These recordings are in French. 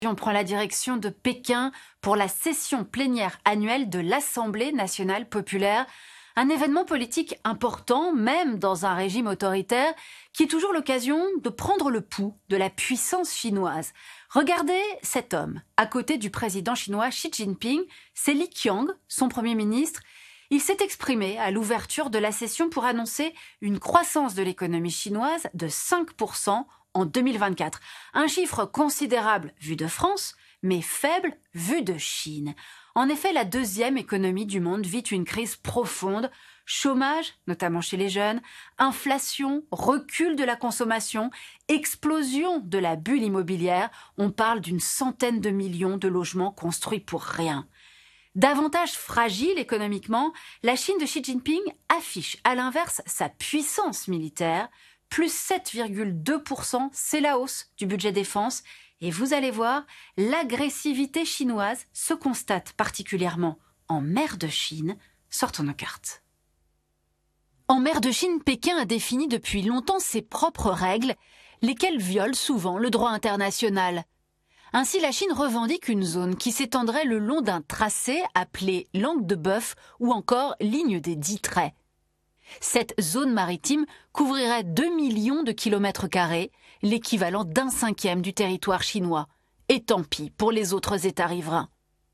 On prend la direction de Pékin pour la session plénière annuelle de l'Assemblée nationale populaire, un événement politique important, même dans un régime autoritaire, qui est toujours l'occasion de prendre le pouls de la puissance chinoise. Regardez cet homme, à côté du président chinois Xi Jinping, c'est Li Qiang, son premier ministre. Il s'est exprimé à l'ouverture de la session pour annoncer une croissance de l'économie chinoise de 5% en 2024. Un chiffre considérable vu de France, mais faible vu de Chine. En effet, la deuxième économie du monde vit une crise profonde. Chômage, notamment chez les jeunes, inflation, recul de la consommation, explosion de la bulle immobilière. On parle d'une centaine de millions de logements construits pour rien. Davantage fragile économiquement, la Chine de Xi Jinping affiche à l'inverse sa puissance militaire. Plus 7,2%, c'est la hausse du budget défense. Et vous allez voir, l'agressivité chinoise se constate particulièrement en mer de Chine. Sortons nos cartes. En mer de Chine, Pékin a défini depuis longtemps ses propres règles, lesquelles violent souvent le droit international. Ainsi, la Chine revendique une zone qui s'étendrait le long d'un tracé appelé langue de bœuf ou encore ligne des 10 traits. Cette zone maritime couvrirait 2 millions de kilomètres carrés, l'équivalent d'un cinquième du territoire chinois. Et tant pis pour les autres États riverains.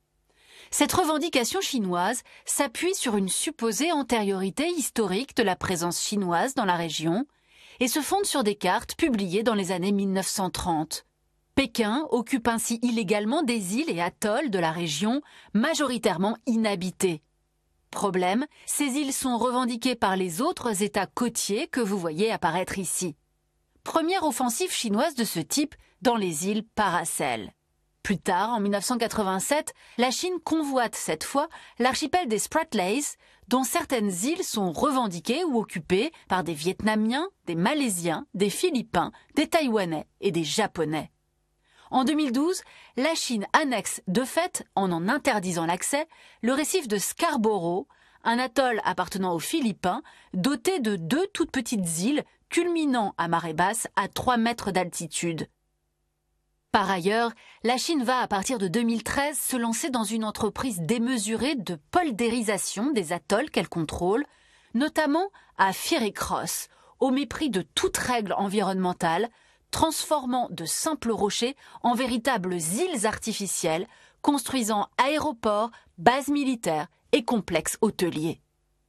Cette revendication chinoise s'appuie sur une supposée antériorité historique de la présence chinoise dans la région et se fonde sur des cartes publiées dans les années 1930. Pékin occupe ainsi illégalement des îles et atolls de la région, majoritairement inhabitées. Problème, ces îles sont revendiquées par les autres États côtiers que vous voyez apparaître ici. Première offensive chinoise de ce type dans les îles Paracel. Plus tard, en 1987, la Chine convoite cette fois l'archipel des Spratlys, dont certaines îles sont revendiquées ou occupées par des Vietnamiens, des Malaisiens, des Philippins, des Taïwanais et des Japonais. En 2012, la Chine annexe de fait, en interdisant l'accès, le récif de Scarborough, un atoll appartenant aux Philippins, doté de 2 toutes petites îles culminant à marée basse à 3 mètres d'altitude. Par ailleurs, la Chine va à partir de 2013 se lancer dans une entreprise démesurée de poldérisation des atolls qu'elle contrôle, notamment à Fiery Cross, au mépris de toute règle environnementale, transformant de simples rochers en véritables îles artificielles, construisant aéroports, bases militaires et complexes hôteliers.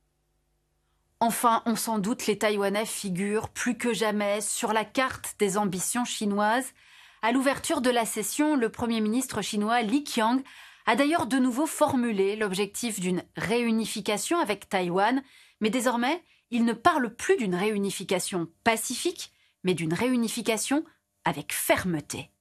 Enfin, on s'en doute, les Taïwanais figurent plus que jamais sur la carte des ambitions chinoises. À l'ouverture de la session, le Premier ministre chinois Li Qiang a d'ailleurs de nouveau formulé l'objectif d'une réunification avec Taïwan, mais désormais, il ne parle plus d'une réunification pacifique, mais d'une réunification avec fermeté.